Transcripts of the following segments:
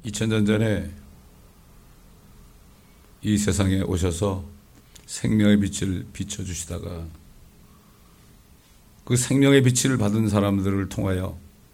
2000년 전에 이 세상에 오셔서 생명의 빛을 비춰주시다가 그 생명의 빛을 받은 사람들을 통하여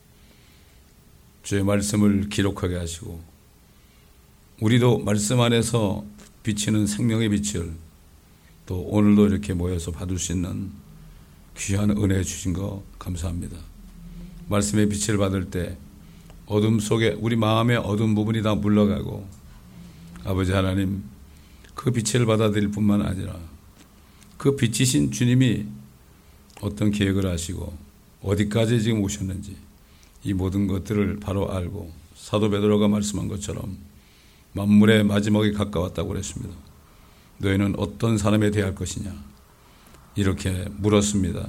주의 말씀을 기록하게 하시고 우리도 말씀 안에서 비치는 생명의 빛을 또 오늘도 이렇게 모여서 받을 수 있는 귀한 은혜 주신 거 감사합니다. 말씀의 빛을 받을 때 어둠 속에 우리 마음의 어두운 부분이 다 물러가고 아버지 하나님 그 빛을 받아들일 뿐만 아니라 그 빛이신 주님이 어떤 계획을 하시고 어디까지 지금 오셨는지 이 모든 것들을 바로 알고 사도 베드로가 말씀한 것처럼 만물의 마지막이 가까웠다고 그랬습니다. 너희는 어떤 사람에 대할 것이냐 이렇게 물었습니다.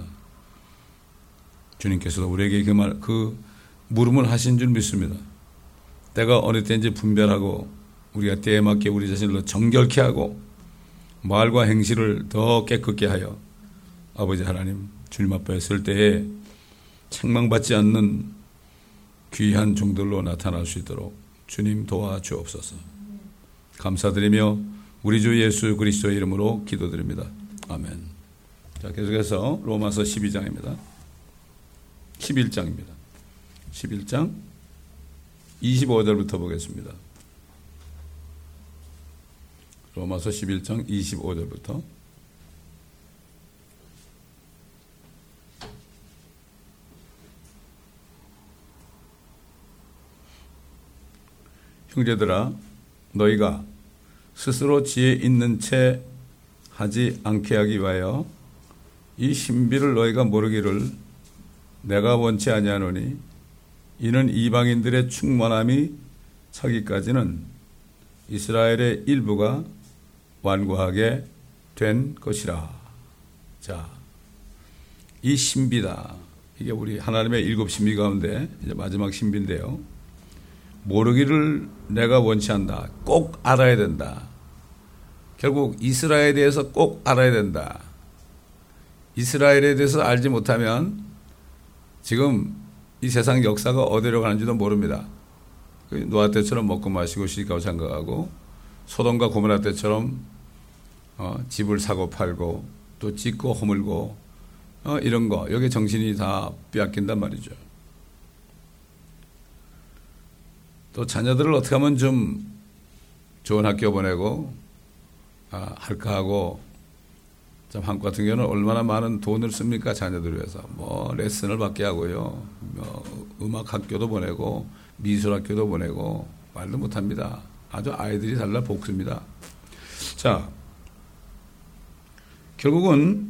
주님께서도 우리에게 그 물음을 하신 줄 믿습니다. 때가 어느 때인지 분별하고 우리가 때에 맞게 우리 자신을 정결케 하고 말과 행실을 더 깨끗게 하여 아버지 하나님 주님 앞에 설 때에 책망받지 않는 귀한 종들로 나타날 수 있도록 주님 도와주옵소서. 감사드리며 우리 주 예수 그리스도의 이름으로 기도드립니다. 아멘. 자, 계속해서 로마서 12장입니다. 11장입니다. 11장 25절부터 보겠습니다. 로마서 11장 25절부터 형제들아 너희가 스스로 지혜 있는 채 하지 않게 하기 위하여 이 신비를 너희가 모르기를 내가 원치 아니하노니 이는 이방인들의 충만함이 차기까지는 이스라엘의 일부가 완고하게 된 것이라. 자, 이 신비다. 이게 우리 하나님의 일곱 신비 가운데 이제 마지막 신비인데요. 모르기를 내가 원치 않다. 꼭 알아야 된다. 결국 이스라엘에 대해서 꼭 알아야 된다. 이스라엘에 대해서 알지 못하면 지금 이 세상 역사가 어디로 가는지도 모릅니다. 노아 때처럼 먹고 마시고 시집가고 장가가고 소돔과 고모라 때처럼 집을 사고 팔고 또 짓고 허물고 이런 거 여기 정신이 다 빼앗긴단 말이죠. 또 자녀들을 어떻게 하면 좀 좋은 학교 보내고 할까 하고 참 한국 같은 경우는 얼마나 많은 돈을 씁니까? 자녀들을 위해서 뭐 레슨을 받게 하고요, 뭐 음악 학교도 보내고 미술 학교도 보내고 말도 못합니다. 아주 아이들이 달라 볶습니다. 자, 결국은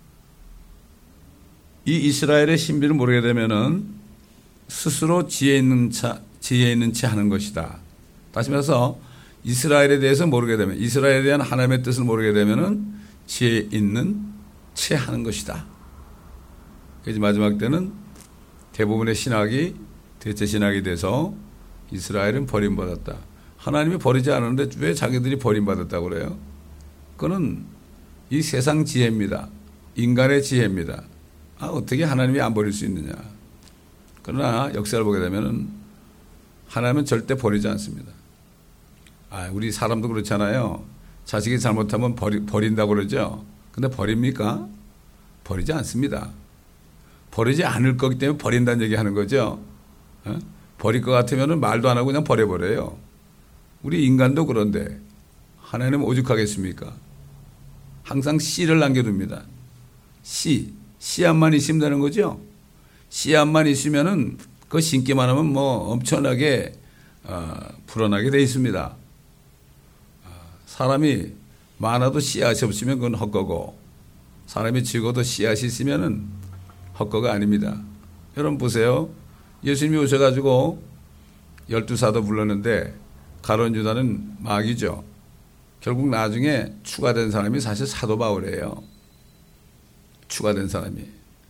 이 이스라엘의 신비를 모르게 되면은 스스로 지혜 있는 채 하는 것이다. 다시 말해서 이스라엘에 대해서 모르게 되면, 이스라엘에 대한 하나님의 뜻을 모르게 되면은 지혜 있는 채 하는 것이다. 그래서 마지막 때는 대부분의 신학이 대체 신학이 돼서 이스라엘은 버림받았다. 하나님이 버리지 않았는데 왜 자기들이 버림받았다고 그래요? 그거는 이 세상 지혜입니다. 인간의 지혜입니다. 어떻게 하나님이 안 버릴 수 있느냐. 그러나 역사를 보게 되면은 하나님은 절대 버리지 않습니다. 우리 사람도 그렇잖아요. 자식이 잘못하면 버린다고 그러죠. 근데 버립니까? 버리지 않습니다. 버리지 않을 거기 때문에 버린다는 얘기 하는 거죠. 버릴 것 같으면 말도 안 하고 그냥 버려버려요. 우리 인간도 그런데 하나님은 오죽하겠습니까? 항상 씨를 남겨둡니다. 씨앗만 있으면 되는 거죠. 씨앗만 있으면은 그거 심기만 하면 뭐 엄청나게 불어나게 돼 있습니다. 사람이 많아도 씨앗이 없으면 그건 헛거고 사람이 적어도 씨앗이 있으면은 헛거가 아닙니다. 여러분 보세요. 예수님이 오셔가지고 12사도 불렀는데 가룟 유다는 마귀죠. 결국 나중에 추가된 사람이 사실 사도 바울이에요. 추가된 사람이.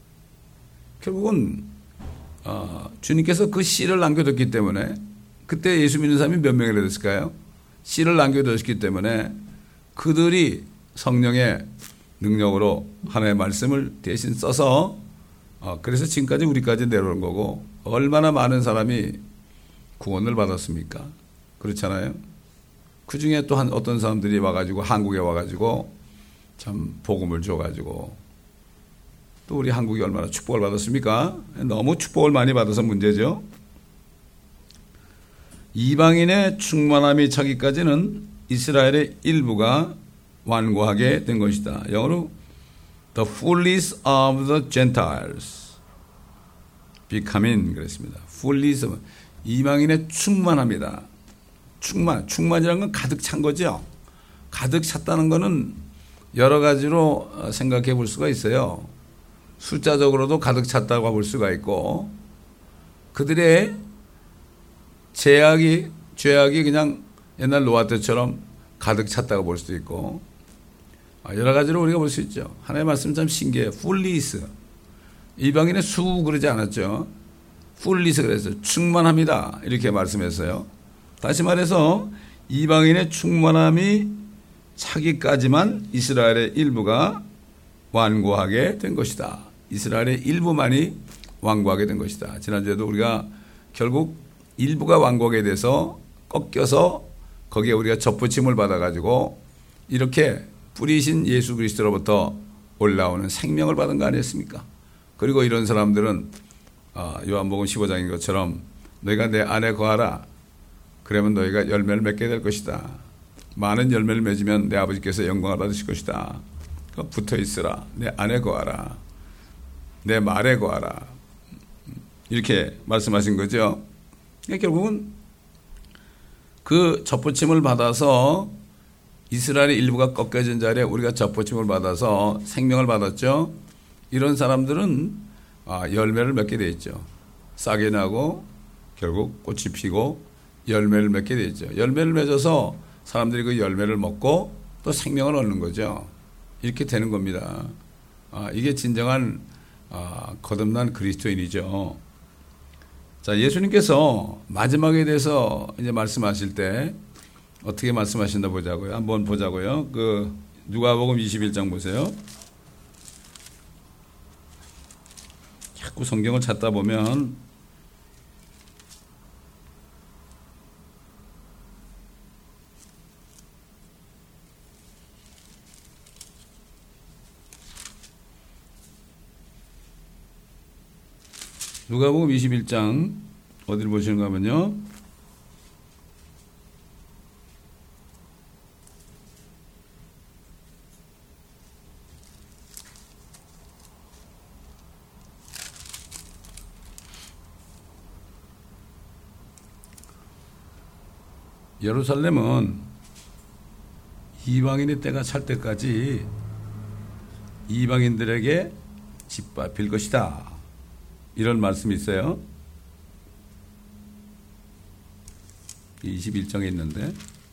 결국은 주님께서 그 씨를 남겨뒀기 때문에 그때 예수 믿는 사람이 몇 명이나 됐을까요? 씨를 남겨두셨기 때문에 그들이 성령의 능력으로 하나님의 말씀을 대신 써서 그래서 지금까지 우리까지 내려온 거고 얼마나 많은 사람이 구원을 받았습니까? 그렇잖아요. 그 중에 또 어떤 사람들이 와가지고 한국에 와가지고 참 복음을 줘가지고 또 우리 한국이 얼마나 축복을 받았습니까? 너무 축복을 많이 받아서 문제죠. 이방인의 충만함이 차기까지는 이스라엘의 일부가 완고하게 된 것이다. 영어로 The fullness of the Gentiles becoming 그랬습니다. fullness of 이방인의 충만합니다. 충만이라는 건 가득 찬 거죠. 가득 찼다는 거는 여러 가지로 생각해 볼 수가 있어요. 숫자적으로도 가득 찼다고 볼 수가 있고 그들의 죄악이 그냥 옛날 노아 때처럼 가득 찼다고 볼 수도 있고 여러 가지로 우리가 볼 수 있죠. 하나님의 말씀은 참 신기해요. 풀리스 이방인의 수 그러지 않았죠. 풀리스 그랬어요. 충만합니다. 이렇게 말씀했어요. 다시 말해서 이방인의 충만함이 차기까지만 이스라엘의 일부가 완고하게 된 것이다. 이스라엘의 일부만이 완고하게 된 것이다. 지난주에도 우리가 결국 일부가 완고하게 돼서 꺾여서 거기에 우리가 접붙임을 받아가지고 이렇게 뿌리신 예수 그리스도로부터 올라오는 생명을 받은 거 아니었습니까? 그리고 이런 사람들은 요한복음 15장인 것처럼 너희가 내 안에 거하라. 그러면 너희가 열매를 맺게 될 것이다. 많은 열매를 맺으면 내 아버지께서 영광을 받으실 것이다. 붙어 있으라. 내 안에 거하라. 내 말에 거하라. 이렇게 말씀하신 거죠. 결국은 그 접붙임을 받아서 이스라엘의 일부가 꺾여진 자리에 우리가 접붙임을 받아서 생명을 받았죠. 이런 사람들은 열매를 맺게 돼 있죠. 싹이 나고 결국 꽃이 피고 열매를 맺게 돼 있죠. 열매를 맺어서 사람들이 그 열매를 먹고 또 생명을 얻는 거죠. 이렇게 되는 겁니다. 이게 진정한 거듭난 그리스도인이죠. 자, 예수님께서 마지막에 대해서 이제 말씀하실 때 어떻게 말씀하신다 보자고요. 한번 보자고요. 그 누가복음 21장 보세요. 자꾸 성경을 찾다 보면 누가복음 21장 어디를 보시는가 하면요. 예루살렘은 이방인의 때가 찰 때까지 이방인들에게 짓밟힐 것이다. 이런 말씀이 있어요. 21장에 있는데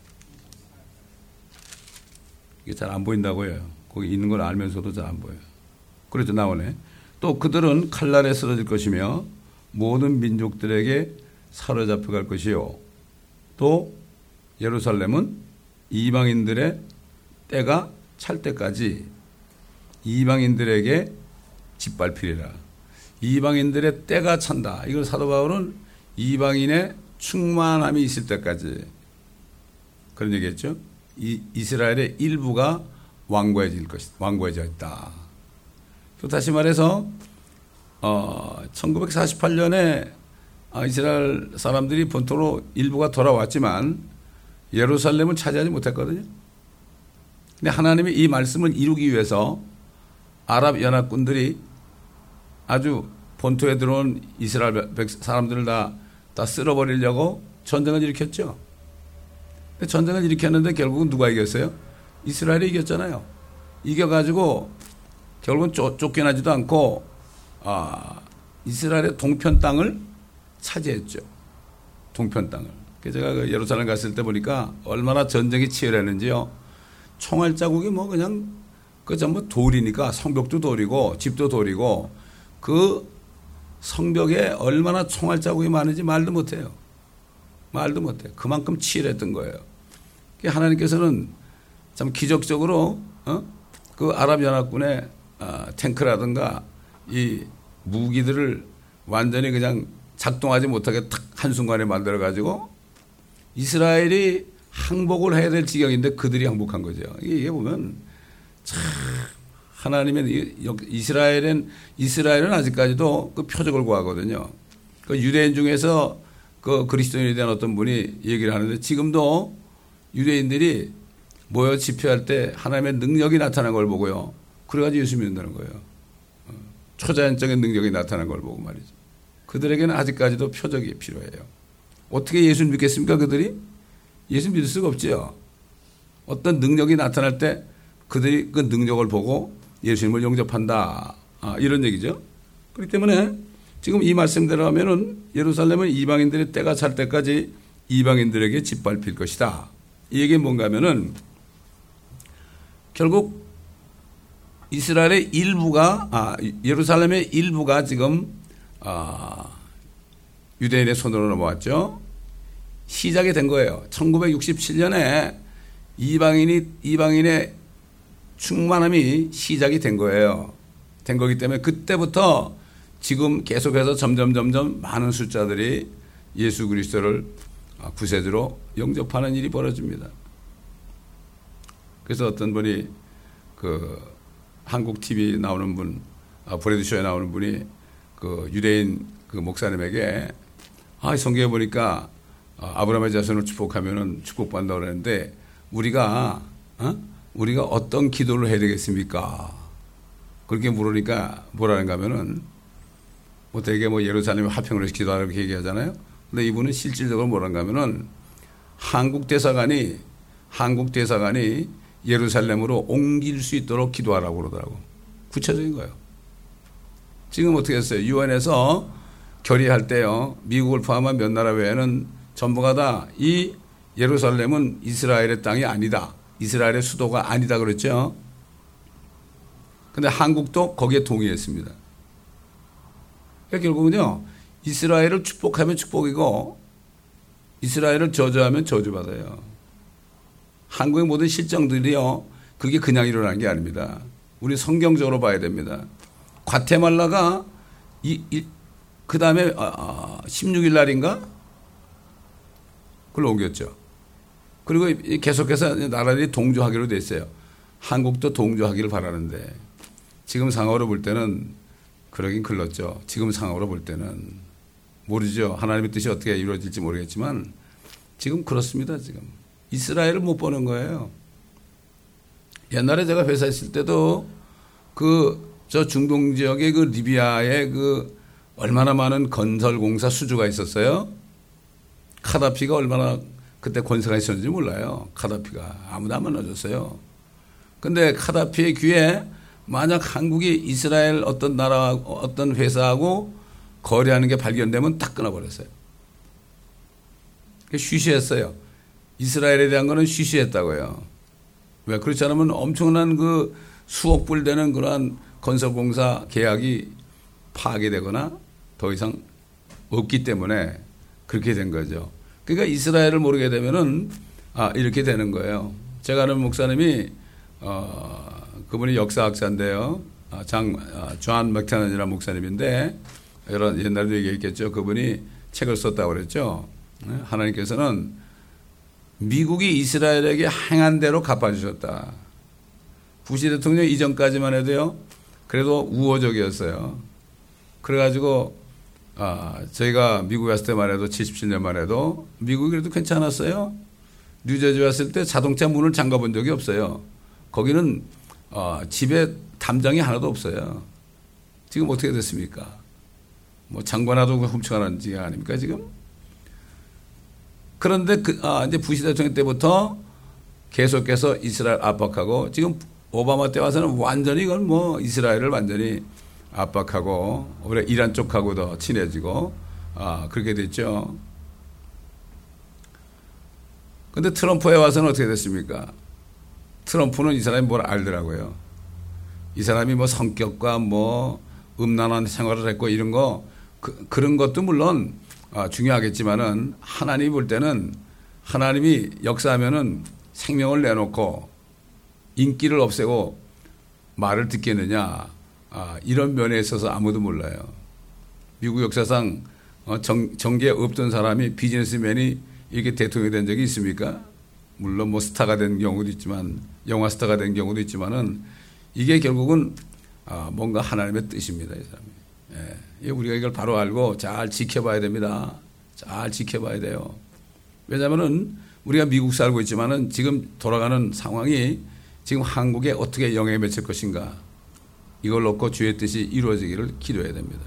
이게 잘 안 보인다고요. 거기 있는 걸 알면서도 잘 안 보여요. 그래도 나오네. 또 그들은 칼날에 쓰러질 것이며 모든 민족들에게 사로잡혀갈 것이요. 또 예루살렘은 이방인들의 때가 찰 때까지 이방인들에게 짓밟히리라. 이방인들의 때가 찬다. 이걸 사도 바울은 이방인의 충만함이 있을 때까지 그런 얘기했죠. 이스라엘의 일부가 완고해져 있다. 또 다시 말해서 1948년에 이스라엘 사람들이 본토로 일부가 돌아왔지만 예루살렘을 차지하지 못했거든요. 근데 하나님이 이 말씀을 이루기 위해서 아랍 연합군들이 아주 본토에 들어온 이스라엘 사람들을 다 쓸어버리려고 전쟁을 일으켰죠. 전쟁을 일으켰는데 결국은 누가 이겼어요? 이스라엘이 이겼잖아요. 이겨가지고 결국은 쫓겨나지도 않고 이스라엘의 동편 땅을 차지했죠. 동편 땅을. 제가 그 예루살렘 갔을 때 보니까 얼마나 전쟁이 치열했는지요. 총알 자국이 뭐 그냥 그 전부 돌이니까 성벽도 돌이고 집도 돌이고 그 성벽에 얼마나 총알 자국이 많은지 말도 못해요. 말도 못해요. 그만큼 치열했던 거예요. 하나님께서는 참 기적적으로 그 아랍연합군의 탱크라든가 이 무기들을 완전히 그냥 작동하지 못하게 탁 한순간에 만들어가지고 이스라엘이 항복을 해야 될 지경인데 그들이 항복한 거죠. 이게 보면 참 하나님의 이스라엘은 아직까지도 그 표적을 구하거든요. 그 유대인 중에서 그 그리스도인에 대한 어떤 분이 얘기를 하는데 지금도 유대인들이 모여 집회할 때 하나님의 능력이 나타난 걸 보고요. 그래가지고 예수 믿는다는 거예요. 초자연적인 능력이 나타난 걸 보고 말이죠. 그들에게는 아직까지도 표적이 필요해요. 어떻게 예수 믿겠습니까? 그들이? 예수 믿을 수가 없죠. 어떤 능력이 나타날 때 그들이 그 능력을 보고 예수님을 영접한다. 이런 얘기죠. 그렇기 때문에 지금 이 말씀대로 하면은 예루살렘은 이방인들의 때가 찰 때까지 이방인들에게 짓밟힐 것이다. 이 얘기는 뭔가 하면은 결국 이스라엘의 일부가, 예루살렘의 일부가 지금, 유대인의 손으로 넘어왔죠. 시작이 된 거예요. 1967년에 이방인의 충만함이 시작이 된 거예요. 된 거기 때문에 그때부터 지금 계속해서 점점 많은 숫자들이 예수 그리스도를 구세주로 영접하는 일이 벌어집니다. 그래서 어떤 분이 한국 TV 나오는 분, 브래드쇼에 나오는 분이 그 유대인 그 목사님에게 성경에 보니까 아브라함의 자손을 축복하면은 축복받는다고 그러는데 우리가 어떤 기도를 해야 되겠습니까? 그렇게 물으니까 뭐라는가 하면은 되게 예루살렘 화평을 기도하라고 얘기하잖아요. 근데 이분은 실질적으로 뭐라는가 하면은 한국 대사관이 예루살렘으로 옮길 수 있도록 기도하라고 그러더라고. 구체적인 거예요. 지금 어떻게 했어요? 유엔에서 결의할 때요. 미국을 포함한 몇 나라 외에는 전부가 다 이 예루살렘은 이스라엘의 땅이 아니다. 이스라엘의 수도가 아니다 그랬죠. 근데 한국도 거기에 동의했습니다. 그러니까 결국은요. 이스라엘을 축복하면 축복이고 이스라엘을 저주하면 저주받아요. 한국의 모든 실정들이요. 그게 그냥 일어나는 게 아닙니다. 우리 성경적으로 봐야 됩니다. 과테말라가 그 다음에 16일 날인가? 그걸 옮겼죠. 그리고 계속해서 나라들이 동조하기로 돼 있어요. 한국도 동조하기를 바라는데 지금 상황으로 볼 때는 그러긴 글렀죠. 지금 상황으로 볼 때는 모르죠. 하나님의 뜻이 어떻게 이루어질지 모르겠지만 지금 그렇습니다. 지금 이스라엘을 못 보는 거예요. 옛날에 제가 회사 있을 때도 저 중동 지역의 그 리비아에 얼마나 많은 건설공사 수주가 있었어요. 카다피가 얼마나 그때 권세가 있었는지 몰라요. 카다피가 아무도 안 만나줬어요. 근데 카다피의 귀에 만약 한국이 이스라엘 어떤 나라 어떤 회사하고 거래하는 게 발견되면 딱 끊어버렸어요. 쉬쉬했어요. 이스라엘에 대한 거는 쉬쉬했다고요. 왜 그렇지 않으면 엄청난 수억 불 되는 그러한 건설공사 계약이 파괴되거나 더 이상 없기 때문에 그렇게 된 거죠. 그러니까 이스라엘을 모르게 되면은 이렇게 되는 거예요. 제가 아는 목사님이 그분이 역사학자인데요. 존 맥타넌이라는 목사님인데 옛날에도 얘기했겠죠. 그분이 책을 썼다고 그랬죠. 하나님께서는 미국이 이스라엘에게 행한 대로 갚아주셨다. 부시 대통령 이전까지만 해도요. 그래도 우호적이었어요. 그래가지고 저희가 미국에 왔을 때만 해도 77년만 해도 미국이 그래도 괜찮았어요. 뉴저지 왔을 때 자동차 문을 잠가본 적이 없어요. 거기는 집에 담장이 하나도 없어요. 지금 어떻게 됐습니까? 장관하도 훔쳐가는 지가 아닙니까 지금? 그런데 이제 부시 대통령 때부터 계속해서 이스라엘 압박하고 지금 오바마 때 와서는 완전히 이건 이스라엘을 완전히 압박하고 오히려 이란 쪽하고 더 친해지고 그렇게 됐죠. 근데 트럼프에 와서는 어떻게 됐습니까? 트럼프는 이 사람이 뭘 알더라고요. 이 사람이 성격과 음란한 생활을 했고 이런 거 그런 것도 물론 중요하겠지만은 하나님이 볼 때는 하나님이 역사하면은 생명을 내놓고 인기를 없애고 말을 듣겠느냐 이런 면에 있어서 아무도 몰라요. 미국 역사상 정계에 없던 사람이 비즈니스맨이 이렇게 대통령이 된 적이 있습니까? 물론 뭐 스타가 된 경우도 있지만, 영화 스타가 된 경우도 있지만은 이게 결국은 뭔가 하나님의 뜻입니다, 이 사람이. 예, 우리가 이걸 바로 알고 잘 지켜봐야 됩니다. 잘 지켜봐야 돼요. 왜냐하면은 우리가 미국 살고 있지만은 지금 돌아가는 상황이 지금 한국에 어떻게 영향을 미칠 것인가, 이걸 놓고 주의 뜻이 이루어지기를 기도해야 됩니다.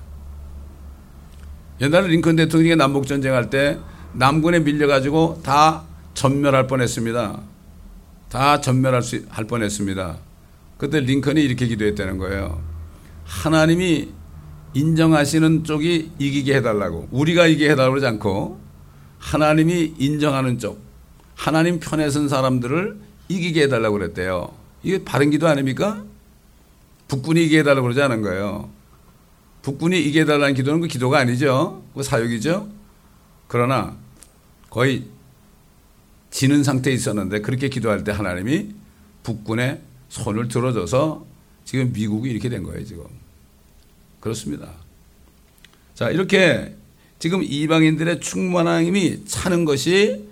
옛날에 링컨 대통령이 남북전쟁할 때 남군에 밀려가지고 다 전멸할 뻔했습니다. 다 전멸할 할 뻔했습니다. 그때 링컨이 이렇게 기도했다는 거예요. 하나님이 인정하시는 쪽이 이기게 해달라고. 우리가 이기게 해달라고 그러지 않고 하나님이 인정하는 쪽, 하나님 편에 선 사람들을 이기게 해달라고 그랬대요. 이게 바른 기도 아닙니까? 북군이 이기게 해달라고 그러지 않은 거예요. 북군이 이기게 해달라는 기도는 그 기도가 아니죠. 그 사역이죠. 그러나 거의 지는 상태에 있었는데 그렇게 기도할 때 하나님이 북군의 손을 들어줘서 지금 미국이 이렇게 된 거예요, 지금. 그렇습니다. 자, 이렇게 지금 이방인들의 충만한 힘이 차는 것이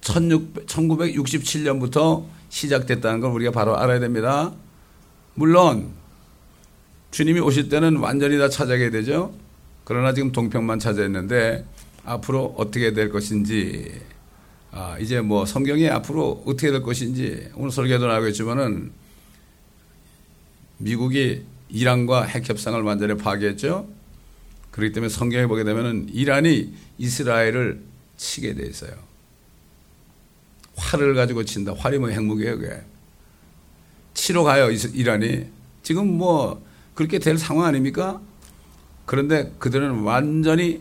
1967년부터 시작됐다는 걸 우리가 바로 알아야 됩니다. 물론 주님이 오실 때는 완전히 다 차지하게 되죠. 그러나 지금 동평만 차지했는데 앞으로 어떻게 될 것인지, 이제 뭐 성경이 앞으로 어떻게 될 것인지 오늘 설교도 나오겠지만은 미국이 이란과 핵 협상을 완전히 파괴했죠. 그렇기 때문에 성경에 보게 되면은 이란이 이스라엘을 치게 돼 있어요. 활을 가지고 친다. 활이 뭐 핵무기예요, 그게. 치러 가요, 이란이. 지금 뭐 그렇게 될 상황 아닙니까? 그런데 그들은 완전히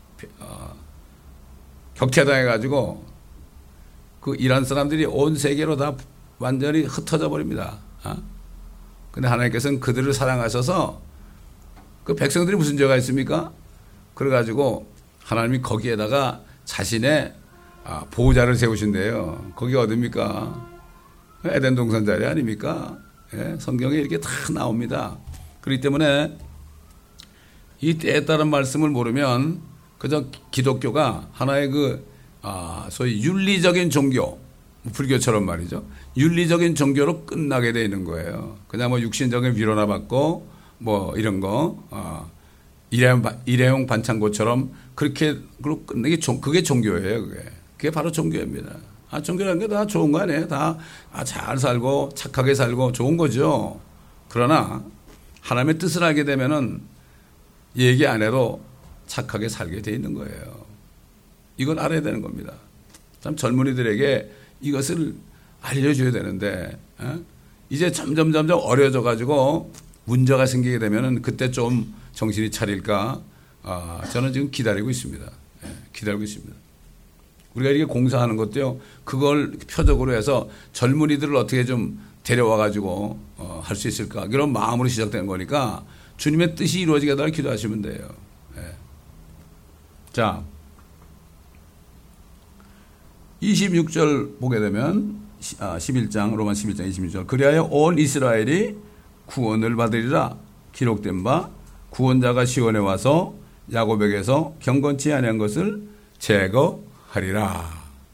격퇴당해가지고 그 이란 사람들이 온 세계로 다 완전히 흩어져 버립니다. 근데 하나님께서는 그들을 사랑하셔서 그 백성들이 무슨 죄가 있습니까? 그래가지고 하나님이 거기에다가 자신의 보호자를 세우신대요. 거기 어딥니까? 에덴 동산 자리 아닙니까? 예, 성경에 이렇게 다 나옵니다. 그렇기 때문에 이 때에 따른 말씀을 모르면 그저 기독교가 하나의 소위 윤리적인 종교, 불교처럼 말이죠. 윤리적인 종교로 끝나게 되어 있는 거예요. 그냥 뭐 육신적인 위로나 받고 뭐 이런 거, 일회용 반창고처럼 그렇게 끝내기, 그게 종교예요, 그게. 그게 바로 종교입니다. 종교라는 게 다 좋은 거 아니에요? 다 잘 살고 착하게 살고 좋은 거죠. 그러나 하나님의 뜻을 알게 되면은 얘기 안 해도 착하게 살게 돼 있는 거예요. 이걸 알아야 되는 겁니다. 참 젊은이들에게 이것을 알려줘야 되는데, 이제 점점 어려져 가지고 문제가 생기게 되면은 그때 좀 정신이 차릴까, 저는 지금 기다리고 있습니다. 기다리고 있습니다. 우리가 이렇게 공사하는 것도요, 그걸 표적으로 해서 젊은이들을 어떻게 좀 데려와 가지고 할 수 있을까, 그런 마음으로 시작되는 거니까 주님의 뜻이 이루어지게 해달라고 기도하시면 돼요. 자, 26절 보게 되면 11장 로마 11장 26절, 그리하여 온 이스라엘이 구원을 받으리라 기록된 바 구원자가 시온에 와서 야곱에게서 경건치 아니한 것을 제거하리라.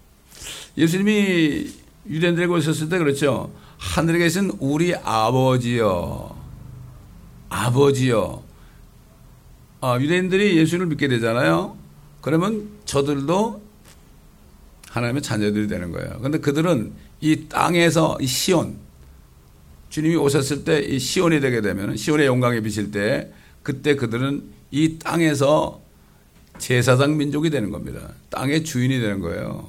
예수님이 유대인들에게 오셨을 때 그렇죠. 하늘에 계신 우리 아버지여, 아버지여. 유대인들이 예수를 믿게 되잖아요. 그러면 저들도 하나님의 자녀들이 되는 거예요. 그런데 그들은 이 땅에서 이 시온, 주님이 오셨을 때 이 시온이 되게 되면, 시온의 영광에 비칠 때 그때 그들은 이 땅에서 제사장 민족이 되는 겁니다. 땅의 주인이 되는 거예요.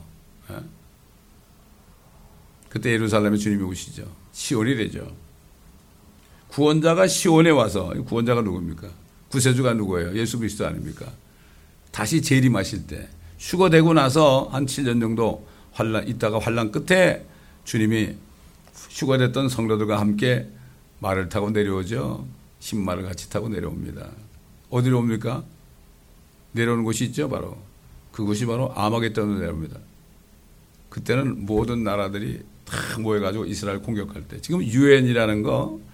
그때 예루살렘에 주님이 오시죠. 시온이 되죠. 구원자가 시온에 와서, 구원자가 누굽니까? 구세주가 누구예요? 예수 그리스도 아닙니까? 다시 재림하실 때, 휴거되고 나서 한 7년 정도 있다가 환란 끝에 주님이 휴거됐던 성도들과 함께 말을 타고 내려오죠. 신말을 같이 타고 내려옵니다. 어디로 옵니까? 내려오는 곳이 있죠. 바로 그곳이 바로 아마겟돈으로 내려옵니다. 그때는 모든 나라들이 다 모여가지고 이스라엘 공격할 때, 지금 유엔이라는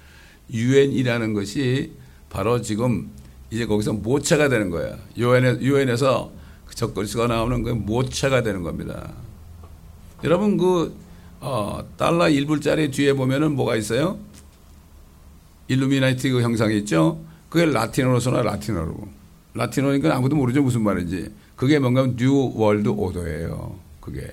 것이 바로 지금 이제 거기서 모체가 되는 거예요. 유엔에서 적그리스도가 나오는 그 모체가 되는 겁니다. 여러분 달러 1불짜리 뒤에 보면은 뭐가 있어요? 일루미나티 그 형상이 있죠? 그게 라틴어로 써나 라틴어로. 라틴어니까 아무도 모르죠 무슨 말인지. 그게 뭔가 뉴 월드 오더예요. 그게.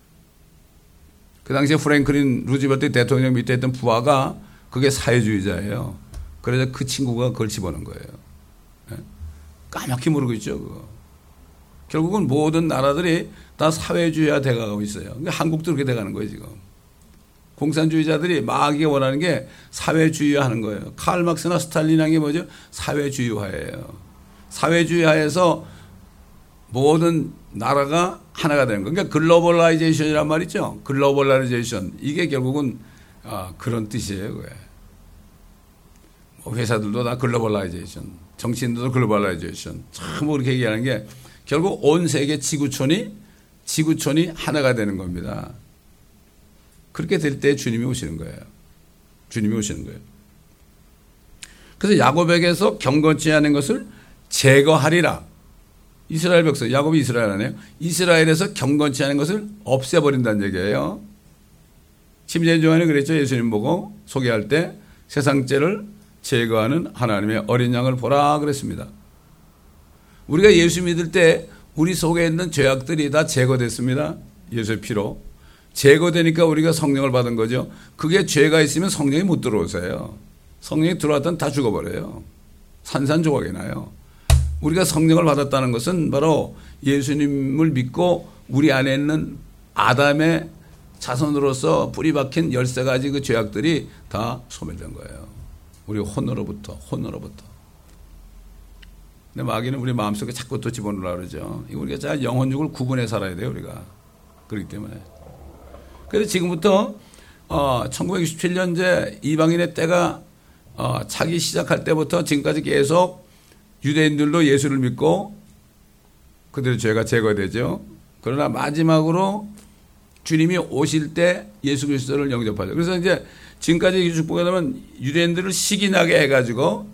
그 당시에 프랭클린 루즈벨트 대통령 밑에 있던 부하가 그게 사회주의자예요. 그래서 그 친구가 그걸 집어넣은 거예요. 네? 까맣게 모르고 있죠. 그거. 결국은 모든 나라들이 다 사회주의화 돼가고 있어요. 그러니까 한국도 그렇게 돼가는 거예요 지금. 공산주의자들이 마귀가 원하는 게 사회주의화 하는 거예요. 칼 막스나 스탈린한 게 뭐죠? 사회주의화예요. 사회주의화에서 모든 나라가 하나가 되는 거예요. 그러니까 글로벌라이제이션이란 말이죠. 글로벌라이제이션. 이게 결국은 그런 뜻이에요. 그게. 회사들도 다 글로벌라이제이션. 정치인들도 글로벌라이제이션. 참 그렇게 얘기하는 게 결국 온 세계 지구촌이 하나가 되는 겁니다. 그렇게 될 때 주님이 오시는 거예요. 주님이 오시는 거예요. 그래서 야곱에게서 경건치 않은 것을 제거하리라. 이스라엘 백성, 야곱이 이스라엘 아니에요? 이스라엘에서 경건치 않은 것을 없애버린다는 얘기예요. 침례 요한이 그랬죠. 예수님 보고 소개할 때 세상 죄를 제거하는 하나님의 어린 양을 보라 그랬습니다. 우리가 예수 믿을 때 우리 속에 있는 죄악들이 다 제거됐습니다. 예수의 피로. 제거되니까 우리가 성령을 받은 거죠. 그게 죄가 있으면 성령이 못 들어오세요. 성령이 들어왔다면 다 죽어버려요. 산산조각이 나요. 우리가 성령을 받았다는 것은 바로 예수님을 믿고 우리 안에 있는 아담의 자손으로서 뿌리 박힌 13가지 그 죄악들이 다 소멸된 거예요. 우리 혼으로부터. 근데 마귀는 우리 마음속에 자꾸 또 집어넣으려고 그러죠. 우리가 자 영혼육을 구분해 살아야 돼요, 우리가. 그렇기 때문에. 그래서 지금부터 1967년제 이방인의 때가 차기 시작할 때부터 지금까지 계속 유대인들도 예수를 믿고 그들의 죄가 제거되죠. 그러나 마지막으로 주님이 오실 때 예수 그리스도를 영접하죠. 그래서 이제 지금까지 축복에 되면 유대인들을 시기나게 해가지고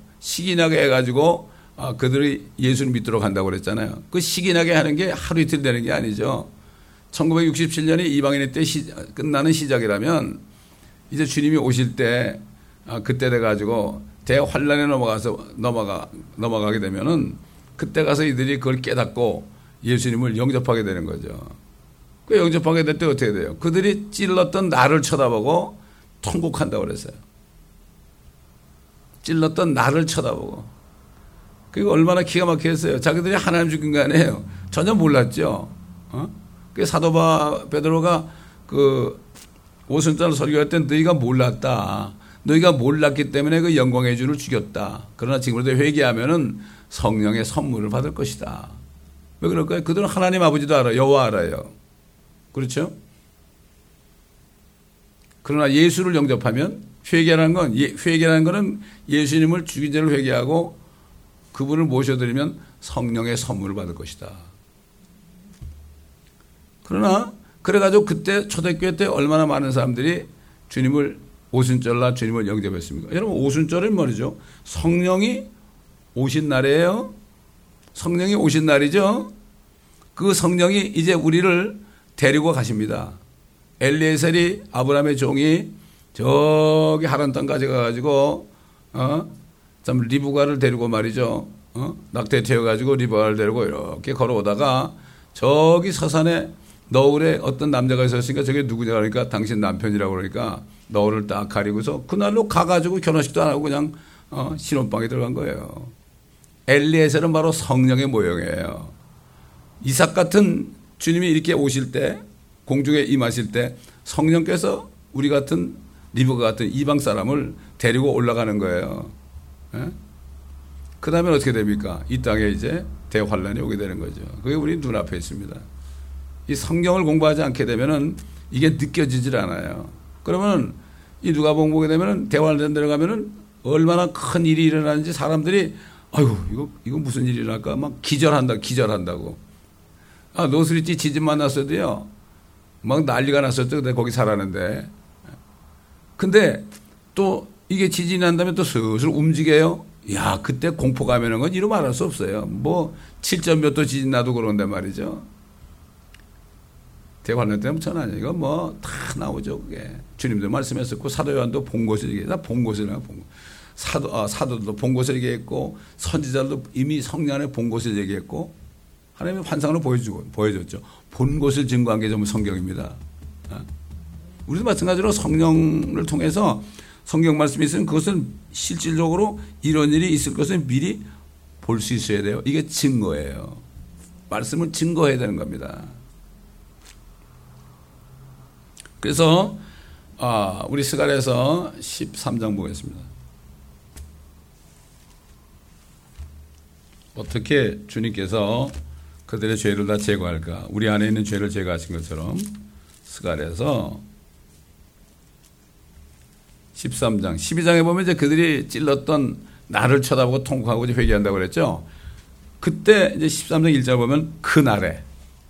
그들이 예수를 믿도록 한다고 그랬잖아요. 그 시기나게 하는 게 하루 이틀 되는 게 아니죠. 1967년이 이방인의 때 끝나는 시작이라면 이제 주님이 오실 때 그때 돼가지고 대환란에 넘어가게 되면은 그때 가서 이들이 그걸 깨닫고 예수님을 영접하게 되는 거죠. 그 영접하게 될 때 어떻게 돼요? 그들이 찔렀던 나를 쳐다보고 통곡한다고 그랬어요. 찔렀던 나를 쳐다보고. 그게 얼마나 기가 막혔어요. 자기들이 하나님 죽인 거 아니에요. 전혀 몰랐죠. 그 사도 베드로가 그 오순절 설교할 때 너희가 몰랐다. 너희가 몰랐기 때문에 그 영광의 주를 죽였다. 그러나 지금부터 회개하면은 성령의 선물을 받을 것이다. 왜 그럴까요? 그들은 하나님 아버지도 알아요. 여호와 알아요. 그렇죠? 그러나 예수를 영접하면 회개라는 거는 예수님을 죽인 죄를 회개하고 그분을 모셔드리면 성령의 선물을 받을 것이다. 그러나 그래가지고 그때 초대교회 때 얼마나 많은 사람들이 오순절날 주님을 영접했습니까? 여러분 오순절은 말이죠. 성령이 오신 날이에요. 성령이 오신 날이죠. 그 성령이 이제 우리를 데리고 가십니다. 엘리에셀이 아브라함의 종이 저기 하란 땅까지 가가지고 참 리브가를 데리고 말이죠. 낙타에 태워가지고 리브가를 데리고 이렇게 걸어오다가 저기 서산에 너울에 어떤 남자가 있었으니까 저게 누구냐 그러니까 당신 남편이라고 그러니까 너울을 딱 가리고서 그날로 가가지고 결혼식도 안 하고 그냥 신혼방에 들어간 거예요. 엘리에셀은 바로 성령의 모형이에요. 이삭 같은 주님이 이렇게 오실 때 공중에 임하실 때 성령께서 우리 같은 리브가 같은 이방 사람을 데리고 올라가는 거예요. 그 다음에 어떻게 됩니까? 이 땅에 이제 대환란이 오게 되는 거죠. 그게 우리 눈앞에 있습니다. 이 성경을 공부하지 않게 되면은 이게 느껴지질 않아요. 그러면 이 누가복음 보게 되면은 대환란 들어가면은 얼마나 큰 일이 일어나는지 사람들이 아이고 이거 무슨 일이 일어날까 막 기절한다고. 노스리치 지진 만났어도요. 막 난리가 났었죠. 근데 거기 살았는데. 근데 또 이게 지진이 난 다음에 또 슬슬 움직여요. 야, 그때 공포가 가면은 건 이루 말할 수 없어요. 뭐 7점 몇 도 지진 나도 그런데 말이죠. 대환란 때는 전 아니에요. 이거 뭐 다 나오죠. 그게 주님도 말씀했었고 사도 요한도 본 것을 얘기해. 다본 것이나 본 것. 사도도 본 것을 얘기했고 선지자들도 이미 성령 안에 본 것을 얘기했고 하나님의 환상으로 보여줬죠. 본 것을 증거한 게 전부 성경입니다. 우리도 마찬가지로 성령을 통해서 성경 말씀이 있으면 그것은 실질적으로 이런 일이 있을 것을 미리 볼 수 있어야 돼요. 이게 증거예요. 말씀을 증거해야 되는 겁니다. 그래서 우리 스가랴서 13장 보겠습니다. 어떻게 주님께서 그들의 죄를 다 제거할까? 우리 안에 있는 죄를 제거하신 것처럼 스가랴서 13장, 12장에 보면 이제 그들이 찔렀던 나를 쳐다보고 통곡하고 이제 회개한다고 그랬죠. 그때 이제 13장 1절 보면 그날에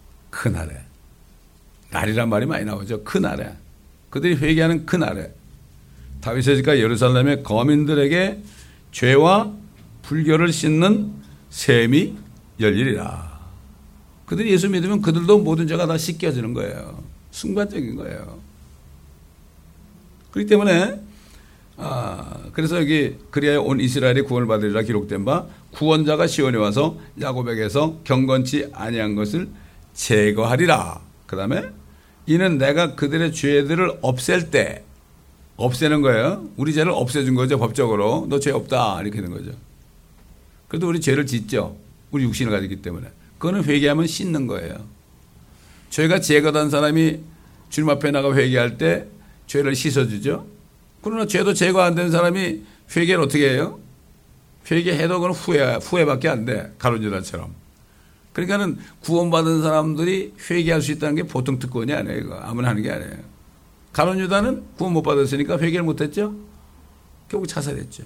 날이란 말이 많이 나오죠. 그날에 그들이 회개하는 그날에 다윗의 집과 예루살렘의 거민들에게 죄와 불결을 씻는 셈이 열리리라. 그들이 예수 믿으면 그들도 모든 죄가 다 씻겨지는 거예요. 순간적인 거예요. 그렇기 때문에 그래서 여기 그리하여 온 이스라엘이 구원을 받으리라 기록된 바 구원자가 시온에 와서 야곱에게서 경건치 아니한 것을 제거하리라. 그 다음에 이는 내가 그들의 죄들을 없앨 때 없애는 거예요. 우리 죄를 없애준 거죠. 법적으로 너 죄 없다 이렇게 되는 거죠. 그래도 우리 죄를 짓죠. 우리 육신을 가지기 때문에. 그거는 회개하면 씻는 거예요. 죄가 제거된 사람이 주님 앞에 나가 회개할 때 죄를 씻어주죠. 그러나 죄도 제거 안 된 사람이 회개를 어떻게 해요? 회개해도 그건 후회밖에 안 돼. 가룟유다처럼. 그러니까는 구원받은 사람들이 회개할 수 있다는 게 보통 특권이 아니에요. 이거 아무나 하는 게 아니에요. 가룟유다는 구원 못 받았으니까 회개를 못 했죠. 결국 자살했죠.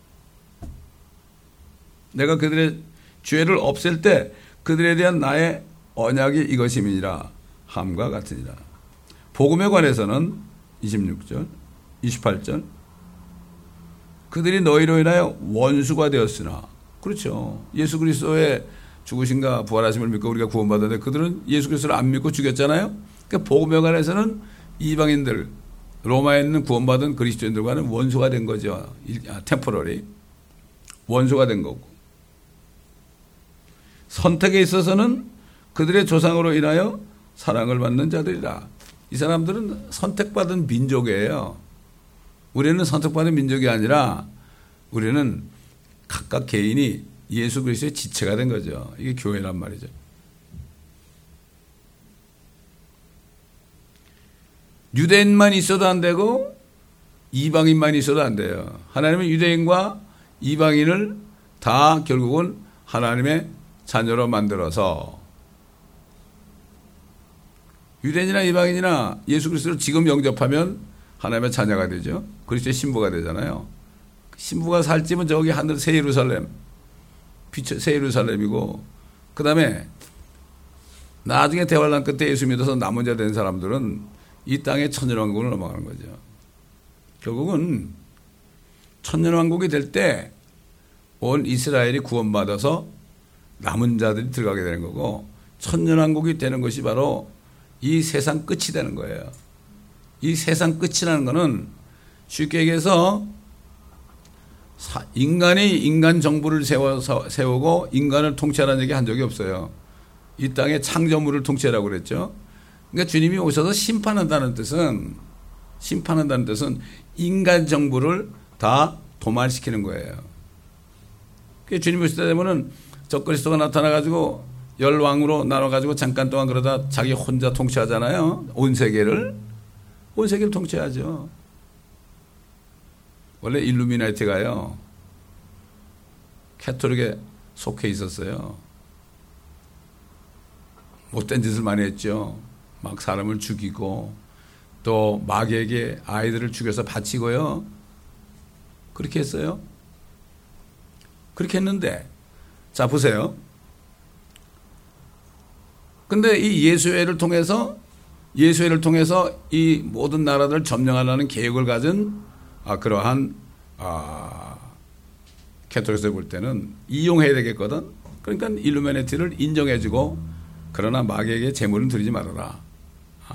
내가 그들의 죄를 없앨 때 그들에 대한 나의 언약이 이것임이니라 함과 같으니라. 복음에 관해서는 26절, 28절 그들이 너희로 인하여 원수가 되었으나 그렇죠. 예수 그리스도의 죽으신가 부활하심을 믿고 우리가 구원받았는데 그들은 예수 그리스도를 안 믿고 죽였잖아요. 그러니까 복음에 관해서는 이방인들 로마에 있는 구원받은 그리스도인들과는 원수가 된 거죠. 템포러리 원수가 된 거고 선택에 있어서는 그들의 조상으로 인하여 사랑을 받는 자들이라. 이 사람들은 선택받은 민족이에요. 우리는 선택받은 민족이 아니라 우리는 각각 개인이 예수 그리스도의 지체가 된 거죠. 이게 교회란 말이죠. 유대인만 있어도 안 되고 이방인만 있어도 안 돼요. 하나님은 유대인과 이방인을 다 결국은 하나님의 자녀로 만들어서 유대인이나 이방인이나 예수 그리스도를 지금 영접하면 하나님의 자녀가 되죠. 그리스도의 신부가 되잖아요. 신부가 살 집은 저기 하늘 새 예루살렘, 새 예루살렘이고 그 다음에 나중에 대환란 끝에 예수 믿어서 남은 자 된 사람들은 이 땅의 천년왕국으로 넘어가는 거죠. 결국은 천년왕국이 될 때 온 이스라엘이 구원받아서 남은 자들이 들어가게 되는 거고 천년왕국이 되는 것이 바로 이 세상 끝이 되는 거예요. 이 세상 끝이라는 것은 쉽게 얘기해서 인간이 인간 정부를 세우고 인간을 통치하라는 얘기 한 적이 없어요. 이 땅의 창조물을 통치하라고 그랬죠. 그러니까 주님이 오셔서 심판한다는 뜻은 인간 정부를 다 도말시키는 거예요. 그러니까 주님이 오실 때 되면은 적그리스도가 나타나가지고 열왕으로 나눠가지고 잠깐 동안 그러다 자기 혼자 통치하잖아요. 온 세계를 통치하죠. 원래 일루미나티가요. 캐톨릭에 속해 있었어요. 못된 짓을 많이 했죠. 막 사람을 죽이고 또 마귀에게 아이들을 죽여서 바치고요. 그렇게 했어요. 그렇게 했는데 자 보세요. 근데 이 예수회를 통해서 이 모든 나라들을 점령하려는 계획을 가진 그러한 캐톨릭에서 볼 때는 이용해야 되겠거든. 그러니까 일루미나티를 인정해주고 그러나 마귀에게 재물은 드리지 말아라.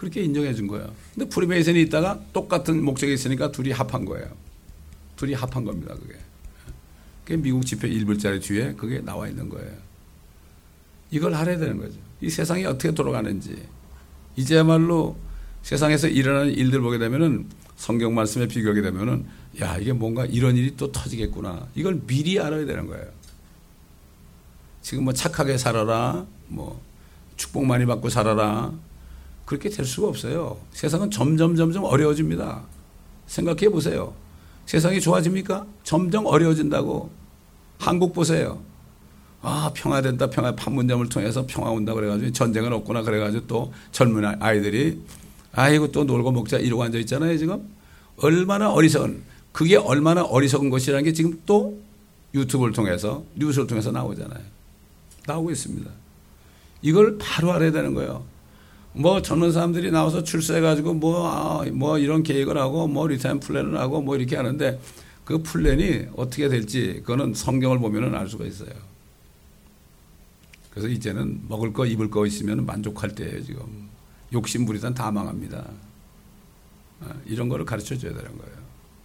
그렇게 인정해 준 거예요. 근데 프리메이슨이 있다가 똑같은 목적이 있으니까 둘이 합한 거예요. 둘이 합한 겁니다. 그게 미국 지표 1불짜리 뒤에 그게 나와 있는 거예요. 이걸 알아야 되는 거죠. 이 세상이 어떻게 돌아가는지. 이제야말로 세상에서 일어나는 일들 보게 되면은 성경 말씀에 비교하게 되면은 야, 이게 뭔가 이런 일이 또 터지겠구나. 이걸 미리 알아야 되는 거예요. 지금 뭐 착하게 살아라, 뭐 축복 많이 받고 살아라. 그렇게 될 수가 없어요. 세상은 점점 어려워집니다. 생각해 보세요. 세상이 좋아집니까? 점점 어려워진다고. 한국 보세요. 아, 평화된다, 평화, 판문점을 통해서 평화 온다 그래가지고 전쟁은 없구나 그래가지고 또 젊은 아이들이 아이고 또 놀고 먹자 이러고 앉아 있잖아요, 지금. 얼마나 어리석은, 그게 얼마나 어리석은 것이라는 게 지금 또 유튜브를 통해서, 뉴스를 통해서 나오잖아요. 나오고 있습니다. 이걸 바로 알아야 되는 거예요. 뭐 젊은 사람들이 나와서 출세해가지고 뭐 이런 계획을 하고 뭐 리타임 플랜을 하고 뭐 이렇게 하는데 그 플랜이 어떻게 될지 그거는 성경을 보면은 알 수가 있어요. 그래서 이제는 먹을 거 입을 거 있으면 만족할 때예요, 지금. 욕심 부리다 다 망합니다. 이런 거를 가르쳐 줘야 되는 거예요.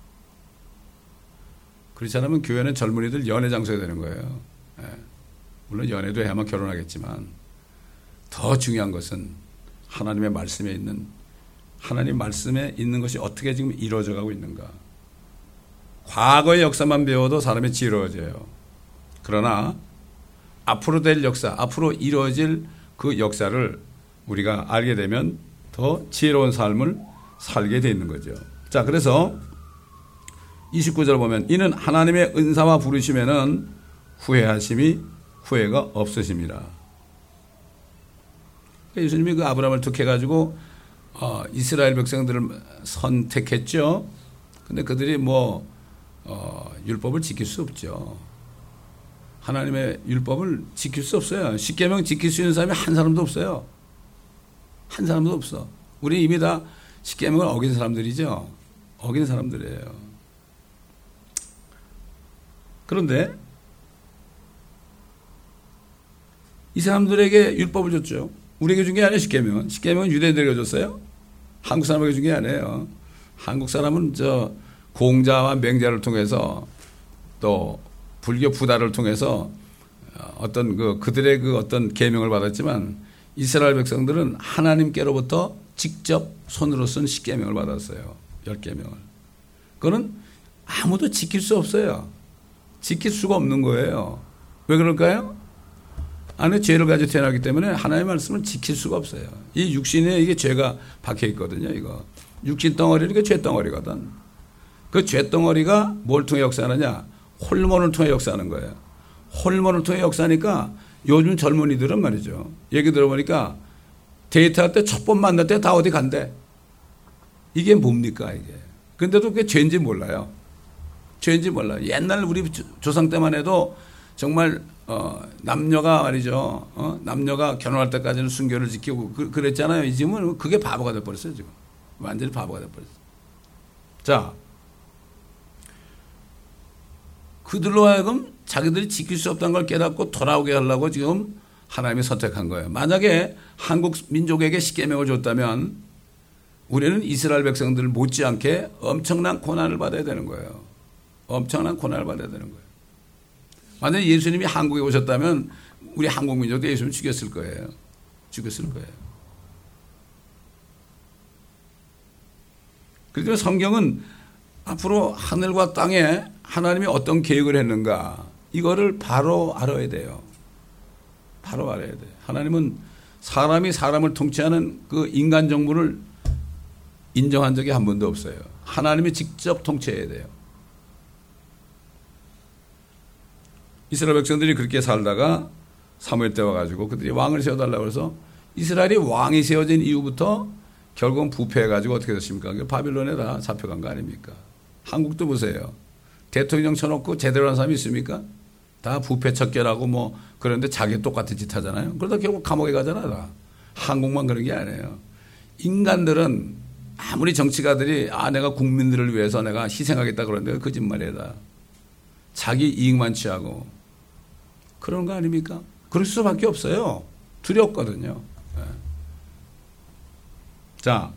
그렇지 않으면 교회는 젊은이들 연애 장소가 되는 거예요. 물론 연애도 해야만 결혼하겠지만 더 중요한 것은 하나님의 말씀에 있는, 하나님 말씀에 있는 것이 어떻게 지금 이루어져 가고 있는가. 과거의 역사만 배워도 사람이 지루해져요. 그러나 앞으로 될 역사, 앞으로 이루어질 그 역사를 우리가 알게 되면 더 지혜로운 삶을 살게 돼 있는 거죠. 자, 그래서 29절 보면 이는 하나님의 은사와 부르심에는 후회하심이 후회가 없으심이라. 예수님이 그 아브라함을 택해가지고 이스라엘 백성들을 선택했죠. 근데 그들이 율법을 지킬 수 없죠. 하나님의 율법을 지킬 수 없어요. 십계명 지킬 수 있는 사람이 한 사람도 없어요. 한 사람도 없어. 우리 이미 다 십계명을 어긴 사람들이죠. 어긴 사람들이에요. 그런데 이 사람들에게 율법을 줬죠. 우리에게 준 게 아니에요, 십계명은. 십계명은 유대인들에게 줬어요. 한국 사람에게 준 게 아니에요. 한국 사람은 공자와 맹자를 통해서 또 불교 부다를 통해서 어떤 그들의 어떤 계명을 받았지만 이스라엘 백성들은 하나님께로부터 직접 손으로 쓴 십계명을 받았어요. 10계명을. 그거는 아무도 지킬 수 없어요. 지킬 수가 없는 거예요. 왜 그럴까요? 안에 죄를 가지고 태어나기 때문에 하나님의 말씀을 지킬 수가 없어요. 이 육신에 이게 죄가 박혀 있거든요, 이거. 육신 덩어리는 이게 죄 덩어리거든. 그 죄 덩어리가 뭘 통해 역사하느냐? 호르몬을 통해 역사하는 거예요. 호르몬을 통해 역사하니까 요즘 젊은이들은 말이죠. 얘기 들어보니까 데이트할 때 첫 번 만날 때 다 어디 간대. 이게 뭡니까, 이게. 근데도 그게 죄인지 몰라요. 죄인지 몰라요. 옛날 우리 조상 때만 해도 정말 남녀가 말이죠. 남녀가 결혼할 때까지는 순결을 지키고 그랬잖아요. 지금은 그게 바보가 돼버렸어요. 지금 완전히 바보가 돼버렸어요. 자, 그들로 하여금 자기들이 지킬 수 없다는 걸 깨닫고 돌아오게 하려고 지금 하나님이 선택한 거예요. 만약에 한국 민족에게 십계명을 줬다면 우리는 이스라엘 백성들 못지않게 엄청난 고난을 받아야 되는 거예요. 엄청난 고난을 받아야 되는 거예요. 만약에 예수님이 한국에 오셨다면 우리 한국 민족도 예수님 죽였을 거예요. 죽였을 거예요. 그렇기 때문에 성경은 앞으로 하늘과 땅에 하나님이 어떤 계획을 했는가 이거를 바로 알아야 돼요. 바로 알아야 돼요. 하나님은 사람이 사람을 통치하는 그 인간 정부를 인정한 적이 한 번도 없어요. 하나님이 직접 통치해야 돼요. 이스라엘 백성들이 그렇게 살다가 사무엘 때 와가지고 그들이 왕을 세워달라고 해서 이스라엘이 왕이 세워진 이후부터 결국은 부패해가지고 어떻게 됐습니까? 바빌론에 다 잡혀간 거 아닙니까? 한국도 보세요. 대통령 쳐놓고 제대로 한 사람이 있습니까? 다 부패 척결하고 그런데 자기 똑같은 짓 하잖아요. 그러다 결국 감옥에 가잖아. 다. 한국만 그런 게 아니에요. 인간들은 아무리 정치가들이 내가 국민들을 위해서 내가 희생하겠다 그러는데 거짓말이야. 다. 자기 이익만 취하고 그런 거 아닙니까? 그럴 수밖에 없어요. 두렵거든요. 네. 자,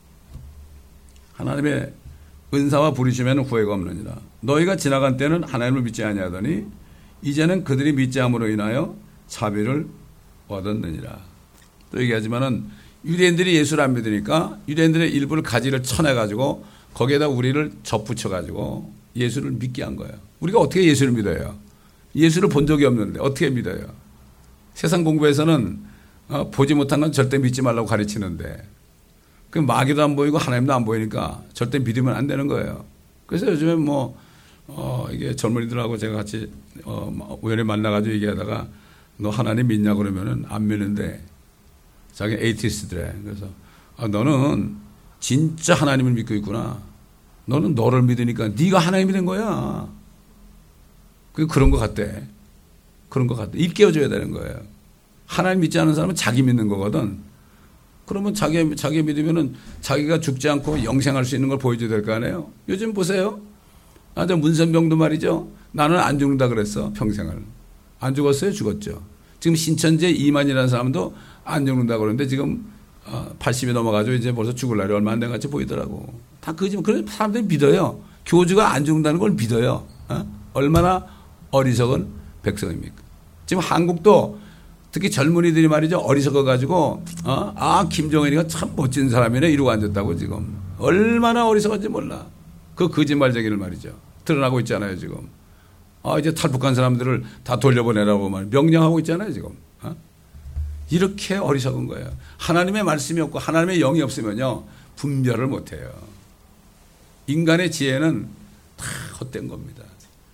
하나님의 은사와 부르심에는 후회가 없느니라. 너희가 지나간 때는 하나님을 믿지 아니하더니 이제는 그들이 믿지 함으로 인하여 자비를 얻었느니라. 또 얘기하지만은 유대인들이 예수를 안 믿으니까 유대인들의 일부를 가지를 쳐내가지고 거기에다 우리를 접붙여가지고 예수를 믿게 한 거예요. 우리가 어떻게 예수를 믿어요? 예수를 본 적이 없는데 어떻게 믿어요? 세상 공부에서는 보지 못한 건 절대 믿지 말라고 가르치는데 그 마귀도 안 보이고 하나님도 안 보이니까 절대 믿으면 안 되는 거예요. 그래서 요즘에 이게 젊은이들하고 제가 같이 우연히 만나가지고 얘기하다가 너 하나님 믿냐 그러면은 안 믿는데 자기 에이티스트래. 그래서 너는 진짜 하나님을 믿고 있구나. 너는 너를 믿으니까 네가 하나님이 된 거야. 그런 것 같대. 그런 것 같대. 입 깨워줘야 되는 거예요. 하나님 믿지 않은 사람은 자기 믿는 거거든. 그러면 자기 믿으면은 자기가 죽지 않고 영생할 수 있는 걸 보여줘야 될 거 아니에요. 요즘 보세요. 저 문선병도 말이죠. 나는 안 죽는다 그랬어. 평생을. 안 죽었어요? 죽었죠. 지금 신천재 이만이라는 사람도 안 죽는다 그러는데 지금 80이 넘어가지고 이제 벌써 죽을 날이 얼마 안 된 같이 보이더라고. 다 그지만 그런 사람들이 믿어요. 교주가 안 죽는다는 걸 믿어요. 얼마나 어리석은 백성입니까? 지금 한국도 특히 젊은이들이 말이죠. 어리석어 가지고 김정은이가 참 멋진 사람이네 이러고 앉았다고 지금. 얼마나 어리석은지 몰라. 그 거짓말쟁이를 말이죠. 드러나고 있잖아요 지금. 이제 탈북한 사람들을 다 돌려보내라고 명령하고 있잖아요 지금. 이렇게 어리석은 거예요. 하나님의 말씀이 없고 하나님의 영이 없으면요 분별을 못해요. 인간의 지혜는 다 헛된 겁니다.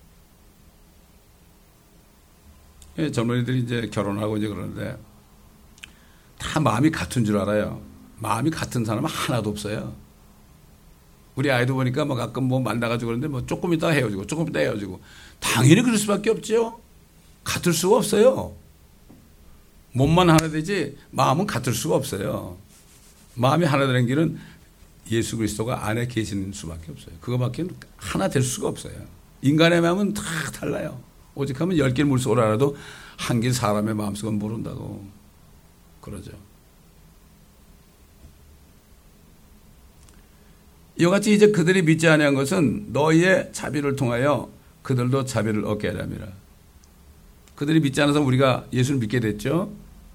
젊은이들이 이제 결혼하고 이제 그러는데 다 마음이 같은 줄 알아요. 마음이 같은 사람은 하나도 없어요. 우리 아이도 보니까 가끔 만나가지고 그러는데 조금 있다가 헤어지고 조금 있다가 헤어지고 당연히 그럴 수밖에 없죠. 같을 수가 없어요. 몸만 하나 되지 마음은 같을 수가 없어요. 마음이 하나 되는 길은 예수 그리스도가 안에 계시는 수밖에 없어요. 그거밖에 하나 될 수가 없어요. 인간의 마음은 다 달라요. 오직 하면 10길 물속을 알아도 한 길 사람의 마음속은 모른다고 그러죠. 이와 같이 이제 그들이 믿지 아니한 것은 너희의 자비를 통하여 그들도 자비를 얻게 하려니라. 그들이 믿지 않아서 우리가 예수를 믿게 됐죠.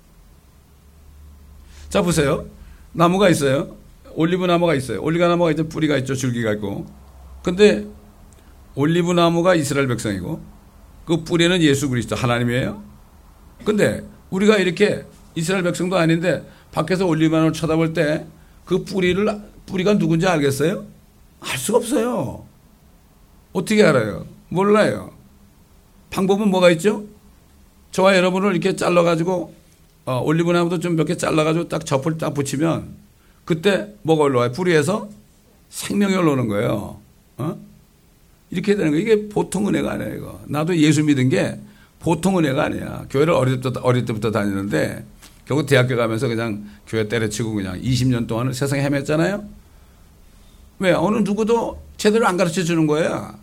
자 보세요. 나무가 있어요. 올리브 나무가 있어요. 올리브 나무가 이제 뿌리가 있죠. 줄기가 있고. 근데 올리브 나무가 이스라엘 백성이고 그 뿌리는 예수 그리스도 하나님이에요. 근데 우리가 이렇게 이스라엘 백성도 아닌데 밖에서 올리브 나무를 쳐다볼 때 그 뿌리가 누군지 알겠어요? 알 수가 없어요. 어떻게 알아요? 몰라요. 방법은 뭐가 있죠? 저와 여러분을 이렇게 잘라가지고 올리브 나무도 좀 몇 개 잘라가지고 딱 접을 딱 붙이면 그때 뭐가 올라와요? 뿌리에서 생명이 올라오는 거예요. 이렇게 되는 거예요. 이게 보통 은혜가 아니에요. 이거. 나도 예수 믿은 게 보통 은혜가 아니야. 교회를 어릴 때부터 다니는데 결국 대학교 가면서 그냥 교회 때려치고 그냥 20년 동안 세상에 헤맸잖아요. 왜? 어느 누구도 제대로 안 가르쳐 주는 거야.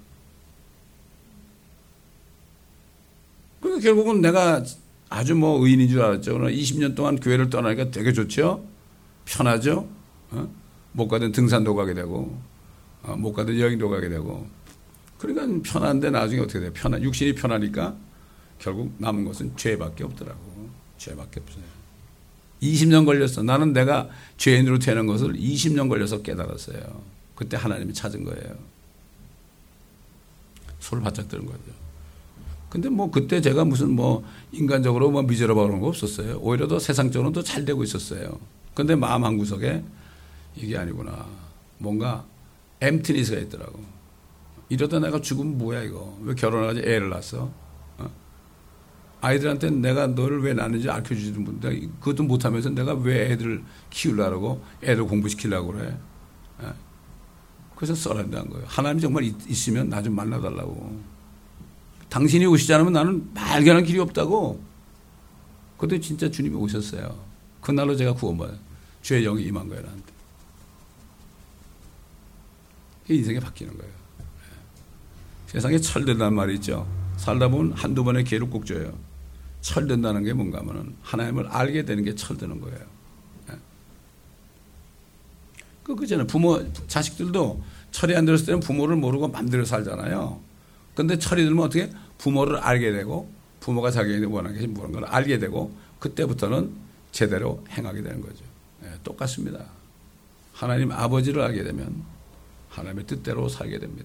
그러니까 결국은 내가 아주 의인인 줄 알았죠. 그러나 20년 동안 교회를 떠나니까 되게 좋죠. 편하죠. 못 가든 등산도 가게 되고 못 가든 여행도 가게 되고 그러니까 편한데 나중에 어떻게 돼요? 육신이 편하니까 결국 남은 것은 죄밖에 없더라고. 죄밖에 없어요. 20년 걸렸어. 나는 내가 죄인으로 되는 것을 20년 걸려서 깨달았어요. 그때 하나님이 찾은 거예요. 소를 바짝 드는 거죠. 근데 그때 제가 무슨 인간적으로 미저러블 그런 거 없었어요. 오히려 더 세상적으로는 더 잘 되고 있었어요. 근데 마음 한 구석에 이게 아니구나. 뭔가 엠티니스가 있더라고. 이러다 내가 죽으면 뭐야 이거. 왜 결혼하지 애를 낳았어? 아이들한테 내가 너를 왜 낳는지 알려주지도 못해. 그것도 못하면서 내가 왜 애들을 키우려고 애들 공부시키려고 그래. 그래서 써란다는 거예요. 하나님이 정말 있으면 나 좀 만나달라고. 당신이 오시지 않으면 나는 발견할 길이 없다고. 그때 진짜 주님이 오셨어요. 그날로 제가 구원받아요. 주의 영이 임한 거예요. 나한테. 그게 인생이 바뀌는 거예요. 세상에 철든다는 말이 있죠. 살다 보면 한두 번의 기회를 꼭 줘요. 철든다는 게 뭔가 하면은 하나님을 알게 되는 게 철드는 거예요. 그잖아요. 부모, 자식들도 철이 안 들었을 때는 부모를 모르고 맘대로 살잖아요. 근데 철이 들면 어떻게? 부모를 알게 되고, 부모가 자기에게 원하는 것이 무엇인 걸 알게 되고, 그때부터는 제대로 행하게 되는 거죠. 네, 똑같습니다. 하나님 아버지를 알게 되면 하나님의 뜻대로 살게 됩니다.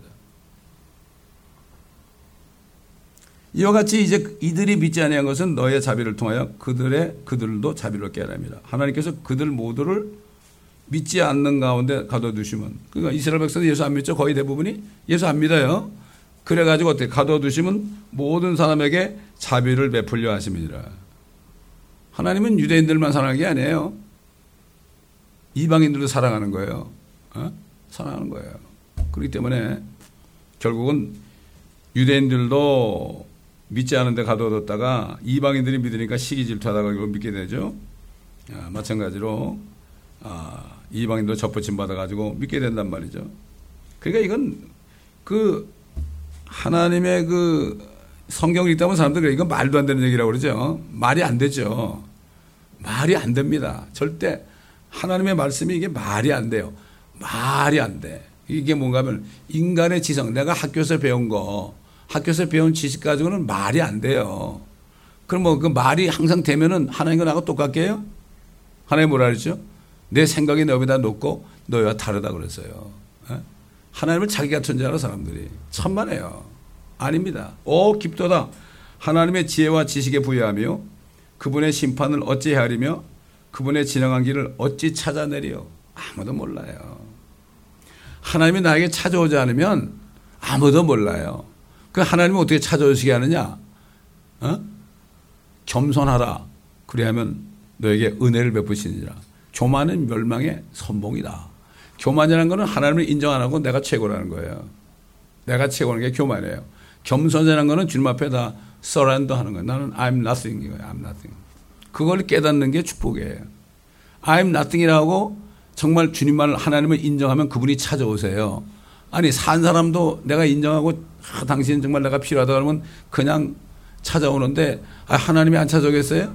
이와 같이 이제 이들이 믿지 아니한 것은 너의 자비를 통하여 그들도 자비를 깨야 합니다. 하나님께서 그들 모두를 믿지 않는 가운데 가둬두시면, 그러니까 이스라엘 백성도 예수 안 믿죠. 거의 대부분이 예수 안 믿어요. 그래가지고 어떻게 가둬두시면 모든 사람에게 자비를 베풀려 하심이니라. 하나님은 유대인들만 사랑하는 게 아니에요. 이방인들도 사랑하는 거예요. 사랑하는 거예요. 그렇기 때문에 결국은 유대인들도 믿지 않은데 가둬뒀다가 이방인들이 믿으니까 시기 질투하다가 이걸 믿게 되죠. 마찬가지로 이방인도 접붙임 받아가지고 믿게 된단 말이죠. 그러니까 이건 그 하나님의 그 성경을 읽다 보면 사람들이 이건 말도 안 되는 얘기라고 그러죠. 말이 안 되죠. 말이 안 됩니다. 절대 하나님의 말씀이 이게 말이 안 돼요. 말이 안 돼. 이게 뭔가 하면 인간의 지성, 내가 학교에서 배운 거, 학교에서 배운 지식 가지고는 말이 안 돼요. 그럼 뭐 그 말이 항상 되면은 하나님과 나하고 똑같게 해요? 하나님 뭐라 그랬죠? 내 생각이 너희보다 높고 너희와 다르다 그랬어요. 하나님을 자기 같은 줄 알아 사람들이. 천만에요. 아닙니다. 오 깊도다. 하나님의 지혜와 지식에 부여하며 그분의 심판을 어찌 헤아리며 그분의 진행한 길을 어찌 찾아내리요. 아무도 몰라요. 하나님이 나에게 찾아오지 않으면 아무도 몰라요. 그 하나님은 어떻게 찾아오시게 하느냐? 겸손하라. 그래야면 너에게 은혜를 베푸시니라. 교만은 멸망의 선봉이다. 교만이라는 것은 하나님을 인정 안 하고 내가 최고라는 거예요. 내가 최고라는 게 교만이에요. 겸손이라는 것은 주님 앞에 다 surrender 하는 거예요. 나는 I'm nothing 이거예요. I'm nothing. 그걸 깨닫는 게 축복이에요. I'm nothing이라고 정말 주님만을 하나님을 인정하면 그분이 찾아오세요. 아니 산 사람도 내가 인정하고 당신 정말 내가 필요하다 그러면 그냥 찾아오는데 하나님이 안 찾아오겠어요?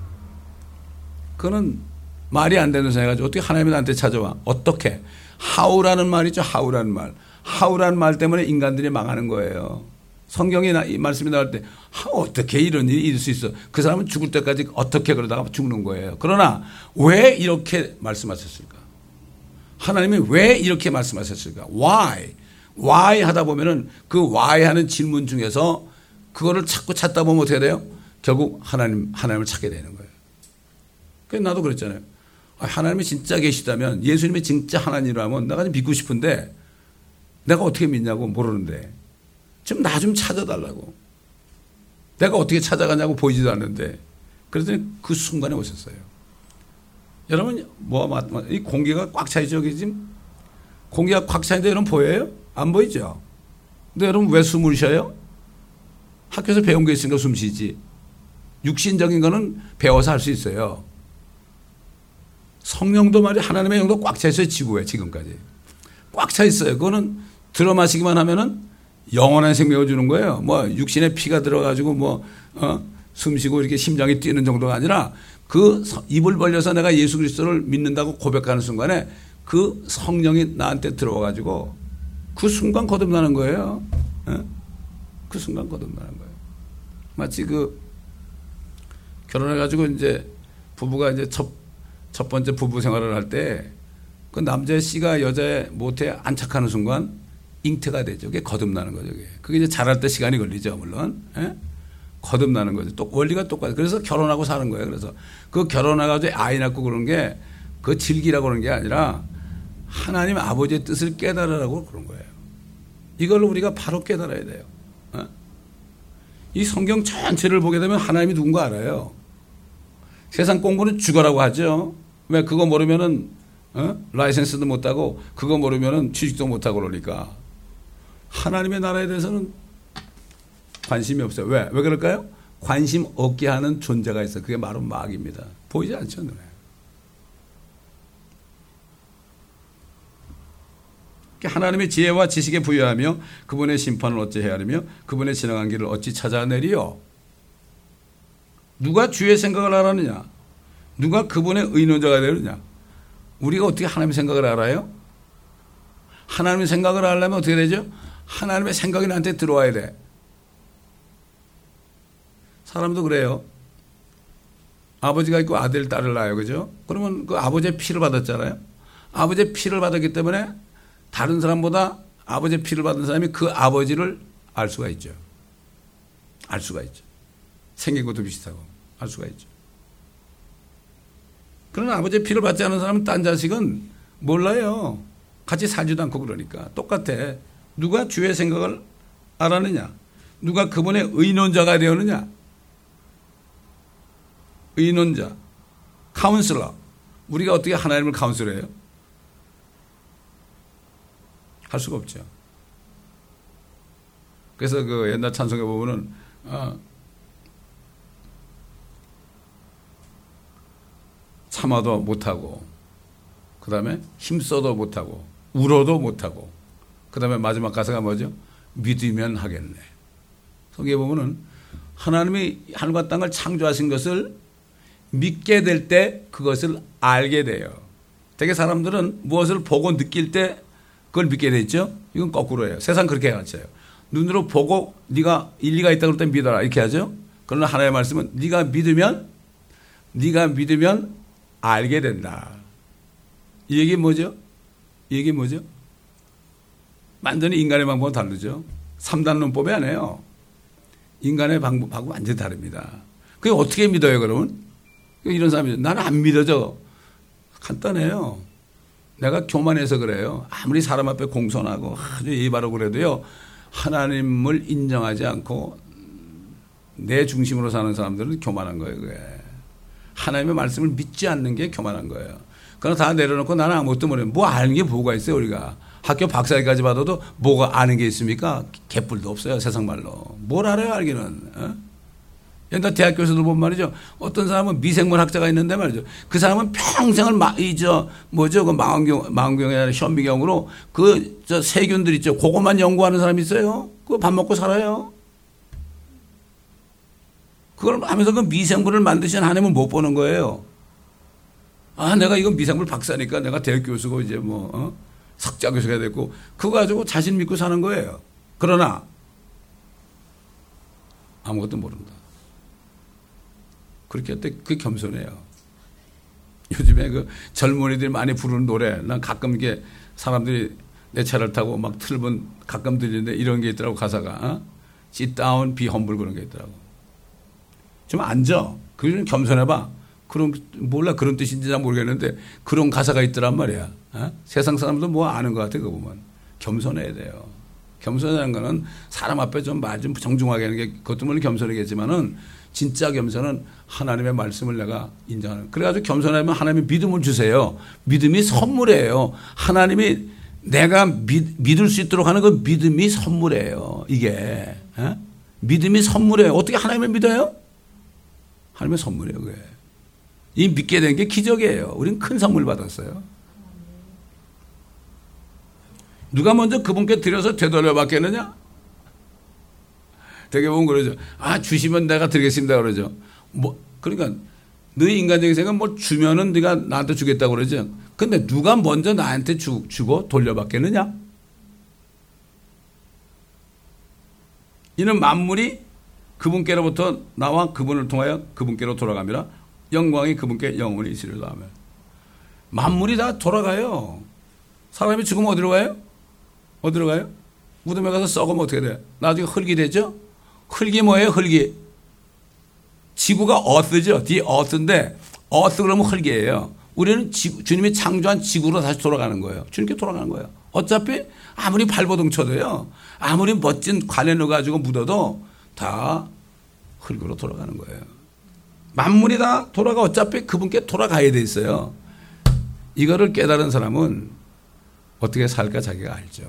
그거는 말이 안 되는 생각이죠. 어떻게 하나님이 나한테 찾아와? 어떻게? how라는 말이죠. how라는 말. how라는 말 때문에 인간들이 망하는 거예요. 성경에 이 말씀이 나올 때 어떻게 이런 일이 있을 수 있어? 그 사람은 죽을 때까지 어떻게 그러다가 죽는 거예요. 그러나 왜 이렇게 말씀하셨을까? 하나님이 왜 이렇게 말씀하셨을까? Why? Why 하다 보면은 그 why 하는 질문 중에서 그거를 자꾸 찾다 보면 어떻게 돼요? 결국 하나님을 찾게 되는 거예요. 그래서 나도 그랬잖아요. 하나님이 진짜 계시다면 예수님이 진짜 하나님이라면 내가 좀 믿고 싶은데 내가 어떻게 믿냐고 모르는데 좀 나 좀 찾아달라고. 내가 어떻게 찾아가냐고 보이지도 않는데 그랬더니 그 순간에 오셨어요. 여러분 이 공기가 꽉 차있죠. 여기 지금 공기가 꽉 차있는데 여러분 보여요? 안 보이죠? 근데 여러분 왜 숨을 쉬어요? 학교에서 배운 게 있으니까 숨 쉬지. 육신적인 거는 배워서 할 수 있어요. 성령도 말이 하나님의 영도 꽉 차 있어요. 지구에 지금까지. 꽉 차 있어요. 그거는 들어 마시기만 하면은 영원한 생명을 주는 거예요. 뭐 육신에 피가 들어가지고 숨 쉬고 이렇게 심장이 뛰는 정도가 아니라 그 입을 벌려서 내가 예수 그리스도를 믿는다고 고백하는 순간에 그 성령이 나한테 들어와가지고 그 순간 거듭나는 거예요. 그 순간 거듭나는 거예요. 마치 결혼해가지고 이제 부부가 이제 첫 번째 부부 생활을 할 때 그 남자의 씨가 여자의 모태에 안착하는 순간 잉태가 되죠. 그게 거듭나는 거죠. 그게 이제 자랄 때 시간이 걸리죠. 물론. 거듭나는 거죠. 또 원리가 똑같아요. 그래서 결혼하고 사는 거예요. 그래서 그 결혼해가지고 아이 낳고 그런 게 그 질기라고 그런 게 아니라 하나님 아버지의 뜻을 깨달으라고 그런 거예요. 이걸 우리가 바로 깨달아야 돼요. 이 성경 전체를 보게 되면 하나님이 누군가 알아요. 세상 공부는 죽어라고 하죠. 왜 그거 모르면은 라이센스도 못 따고 그거 모르면은 취직도 못 하고 그러니까 하나님의 나라에 대해서는 관심이 없어요. 왜 그럴까요? 관심 없게 하는 존재가 있어요. 그게 바로 마귀입니다. 보이지 않죠, 눈에. 하나님의 지혜와 지식에 부여하며 그분의 심판을 어찌 헤아리며 그분의 지나간 길을 어찌 찾아내리요? 누가 주의 생각을 하느냐? 누가 그분의 의논자가 되느냐? 우리가 어떻게 하나님의 생각을 알아요? 하나님의 생각을 알려면 어떻게 되죠? 하나님의 생각이 나한테 들어와야 돼. 사람도 그래요. 아버지가 있고 아들, 딸을 낳아요. 그죠? 그러면 그 아버지의 피를 받았잖아요. 아버지의 피를 받았기 때문에 다른 사람보다 아버지의 피를 받은 사람이 그 아버지를 알 수가 있죠. 알 수가 있죠. 생긴 것도 비슷하고 알 수가 있죠. 그러나 아버지의 피를 받지 않은 사람은 딴 자식은 몰라요. 같이 살지도 않고 그러니까. 똑같아. 누가 주의 생각을 알았느냐? 누가 그분의 의논자가 되었느냐? 의논자, 카운슬러. 우리가 어떻게 하나님을 카운슬해요? 할 수가 없죠. 그래서 그 옛날 찬송에 보면은 참아도 못하고, 그 다음에 힘써도 못하고, 울어도 못하고, 그 다음에 마지막 가사가 뭐죠? 믿으면 하겠네. 거기에 보면은 하나님이 하늘과 땅을 창조하신 것을 믿게 될 때 그것을 알게 돼요. 되게 사람들은 무엇을 보고 느낄 때 그걸 믿게 되죠. 이건 거꾸로예요. 세상 그렇게 가르쳐요. 눈으로 보고 네가 일리가 있다고 그럴 때 믿어라 이렇게 하죠. 그러나 하나님의 말씀은 네가 믿으면 알게 된다. 이 얘기 뭐죠? 이 얘기 뭐죠? 완전히 인간의 방법은 다르죠. 3단 논법이 아니에요. 인간의 방법하고 완전히 다릅니다. 그게 어떻게 믿어요 그러면? 이런 사람이 나는 안 믿어져. 간단해요. 내가 교만해서 그래요. 아무리 사람 앞에 공손하고 아주 예의 바르고 그래도요. 하나님을 인정하지 않고 내 중심으로 사는 사람들은 교만한 거예요. 그게. 하나님의 말씀을 믿지 않는 게 교만한 거예요. 그러나 다 내려놓고 나는 아무것도 모르는 뭐 아는 게 뭐가 있어요 우리가. 학교 박사까지 받아도 뭐가 아는 게 있습니까? 개뿔도 없어요 세상 말로. 뭘 알아요 알기는. 어? 옛날 대학교에서도 보면 말이죠. 어떤 사람은 미생물 학자가 있는데 말이죠. 그 사람은 평생을 그 망원경이 아니라 현미경으로 세균들 있죠. 그것만 연구하는 사람이 있어요. 그거 밥 먹고 살아요. 그걸 하면서 그 미생물을 만드신 하나님은 못 보는 거예요. 아, 내가 이건 미생물 박사니까 내가 대학 교수고 이제 석자 교수가 됐고 그거 가지고 자신 믿고 사는 거예요. 그러나 아무것도 모른다. 그렇게 할 때 그게 겸손해요. 요즘에 그 젊은이들이 많이 부르는 노래, 난 가끔 이게 사람들이 내 차를 타고 막 틀면 가끔 들리는데 이런 게 있더라고, 가사가. Sit down, be humble 그런 게 있더라고. 좀 앉아. 그게 좀 겸손해봐. 몰라 그런 뜻인지 잘 모르겠는데 그런 가사가 있더란 말이야. 세상 사람도 뭐 아는 것 같아, 그거 보면. 겸손해야 돼요. 겸손이라는 거는 사람 앞에 좀 말 좀 정중하게 하는 게 그것도 물론 겸손이겠지만은 진짜 겸손은 하나님의 말씀을 내가 인정하는. 그래가지고 겸손하면 하나님이 믿음을 주세요. 믿음이 선물이에요. 하나님이 내가 믿을 수 있도록 하는 그 믿음이 선물이에요. 이게. 믿음이 선물이에요. 어떻게 하나님을 믿어요? 하나님의 선물이에요. 그게. 이 믿게 된 게 기적이에요. 우리는 큰 선물 받았어요. 누가 먼저 그분께 드려서 되돌려 받겠느냐? 되게 보면 그러죠. 아, 주시면 내가 드리겠습니다. 그러죠. 그러니까, 너희 인간적인 생각은 뭐 주면은 네가 나한테 주겠다고 그러죠. 근데 누가 먼저 나한테 주고 돌려받겠느냐? 이는 만물이 그분께로부터 나와 그분을 통하여 그분께로 돌아갑니다. 영광이 그분께 영원히 있으리로다 하며. 만물이 다 돌아가요. 사람이 죽으면 어디로 가요? 어디로 가요? 무덤에 가서 썩으면 어떻게 돼요? 나중에 흙이 되죠? 흙이 뭐예요? 흙이. 지구가 어스죠. 뒤에 어스인데 어스 그러면 흙이에요. 우리는 주님이 창조한 지구로 다시 돌아가는 거예요. 주님께 돌아가는 거예요. 어차피 아무리 발버둥 쳐도요. 아무리 멋진 관에 넣어가지고 묻어도 다 흙으로 돌아가는 거예요. 만물이 다 돌아가 어차피 그분께 돌아가야 돼 있어요. 이거를 깨달은 사람은 어떻게 살까 자기가 알죠.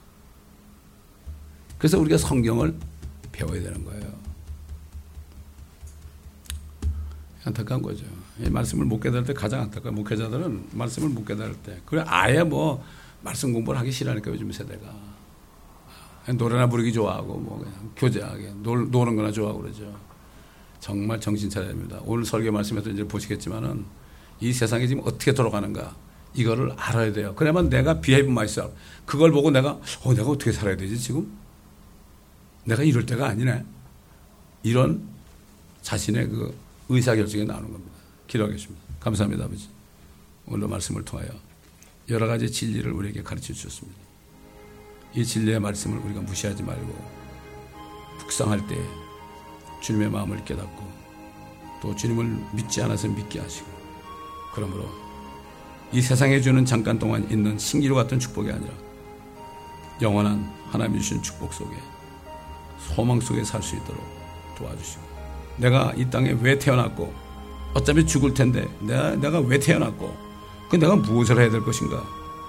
그래서 우리가 성경을 배워야 되는 거예요. 안타까운 거죠. 이 말씀을 못 깨달을 때 가장 안타까워요. 목회자들은 말씀을 못 깨달을 때. 그래 아예 뭐 말씀 공부를 하기 싫어하니까 요즘 세대가. 노래나 부르기 좋아하고 뭐 그냥 교제하게 노는 거나 좋아하고 그러죠. 정말 정신 차려야 됩니다. 오늘 설교 말씀에서 이제 보시겠지만은 이 세상이 지금 어떻게 돌아가는가. 이거를 알아야 돼요. 그러면 내가 behave myself. 그걸 보고 내가 어떻게 살아야 되지 지금? 내가 이럴 때가 아니네. 이런 자신의 그 의사결정이 나오는 겁니다. 기도하겠습니다. 감사합니다, 아버지. 오늘 말씀을 통하여 여러 가지 진리를 우리에게 가르쳐 주셨습니다. 이 진리의 말씀을 우리가 무시하지 말고 북상할 때 주님의 마음을 깨닫고 또 주님을 믿지 않아서 믿게 하시고, 그러므로 이 세상에 주는 잠깐 동안 있는 신기루 같은 축복이 아니라 영원한 하나님이 주신 축복 속에 소망 속에 살 수 있도록 도와주시고, 내가 이 땅에 왜 태어났고 어차피 죽을 텐데 내가 왜 태어났고 내가 무엇을 해야 될 것인가.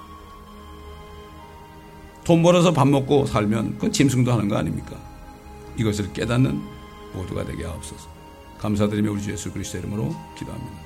돈 벌어서 밥 먹고 살면 그건 짐승도 하는 거 아닙니까? 이것을 깨닫는 모두가 되게 하옵소서. 감사드리며 우리 주 예수 그리스도의 이름으로 기도합니다.